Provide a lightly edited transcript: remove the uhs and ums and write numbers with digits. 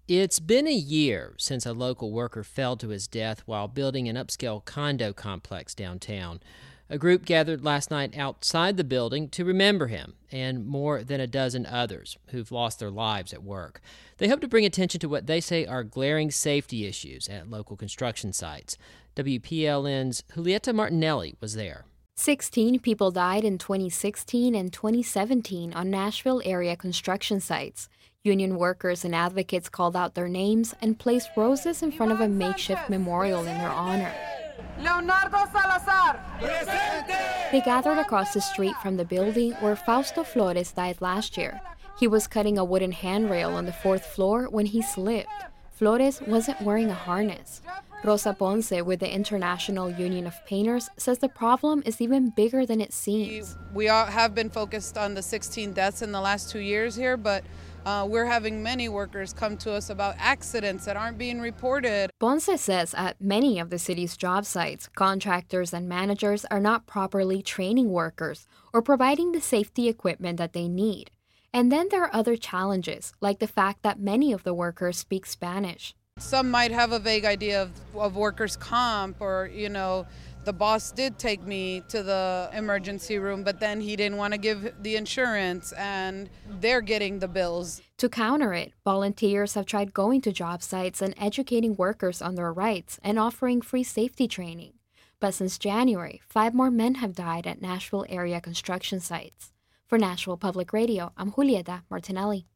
It's been a year since a local worker fell to his death while building an upscale condo complex downtown. A group gathered last night outside the building to remember him and more than a dozen others who've lost their lives at work. They hope to bring attention to what they say are glaring safety issues at local construction sites. WPLN's Julieta Martinelli was there. 16 people died in 2016 and 2017 on Nashville area construction sites. Union workers and advocates called out their names and placed roses in front of a makeshift memorial in their honor. Leonardo Salazar, presente! They gathered across the street from the building where Fausto Flores died last year. He was cutting a wooden handrail on the fourth floor when he slipped. Flores wasn't wearing a harness. Rosa Ponce with the International Union of Painters says the problem is even bigger than it seems. We all have been focused on the 16 deaths in the last 2 years here, but we're having many workers come to us about accidents that aren't being reported. Ponce says at many of the city's job sites, contractors and managers are not properly training workers or providing the safety equipment that they need. And then there are other challenges, like the fact that many of the workers speak Spanish. Some might have a vague idea of workers' comp or, the boss did take me to the emergency room, but then he didn't want to give the insurance and they're getting the bills. To counter it, volunteers have tried going to job sites and educating workers on their rights and offering free safety training. But since January, 5 more men have died at Nashville area construction sites. For Nashville Public Radio, I'm Julieta Martinelli.